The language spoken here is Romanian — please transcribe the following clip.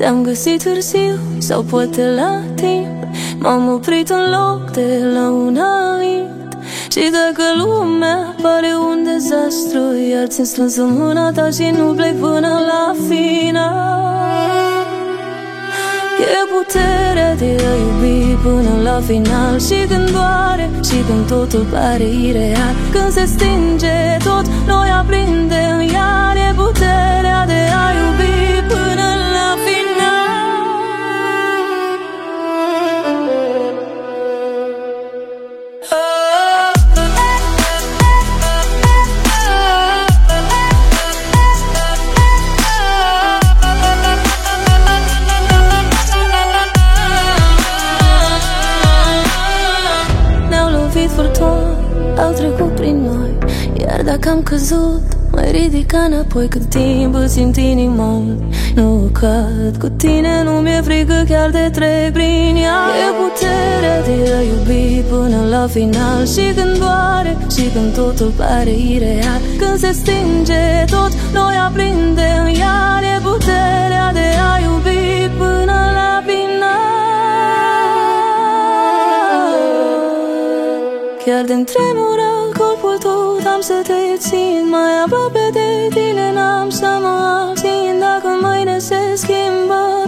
Te-am găsit târziu sau poate la timp. M-am oprit în loc de la un alt. Și dacă lumea pare un dezastru, iar țin strâns în mâna ta și nu plec până la final. E puterea de a iubi până la final. Și când doare, și când totul pare ireal, când se stinge tot, noi aprindem iar. E puterea de a iubi până la final. Au trecut prin noi, iar dacă am căzut, mai ridica înapoi. Cât timp îți simt inima, nu cad. Cu tine nu mi-e frică, chiar de trec prin ea. E puterea de a iubi până la final. Și când doare, și când totul pare ireal, când se stinge tot, noi aprindem iar. E puterea de a iubi până la final. Chiar de-mi tremură corpul tot, am să te țin mai aproape de tine, n-am să mă abțin. Dacă mâine se schimbă